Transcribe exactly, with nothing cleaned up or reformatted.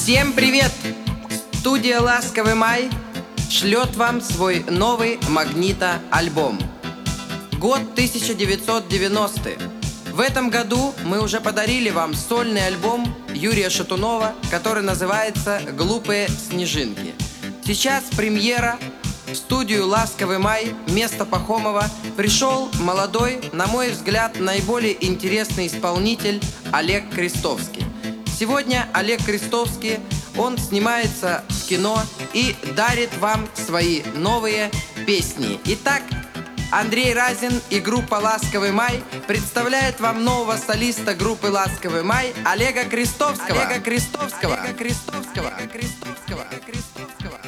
Всем привет! Студия «Ласковый май» шлет вам свой новый магнито-альбом. Год тысяча девятьсот девяностый. В этом году мы уже подарили вам сольный альбом Юрия Шатунова, который называется «Глупые снежинки». Сейчас премьера. В студию «Ласковый май», место Пахомова, пришел молодой, на мой взгляд, наиболее интересный исполнитель Олег Крестовский. Сегодня Олег Крестовский, он снимается в кино и дарит вам свои новые песни. Итак, Андрей Разин и группа «Ласковый май» представляет вам нового солиста группы «Ласковый май» Олега Крестовского. Олега Крестовского. Олега Крестовского. Олега Крестовского. Олега Крестовского.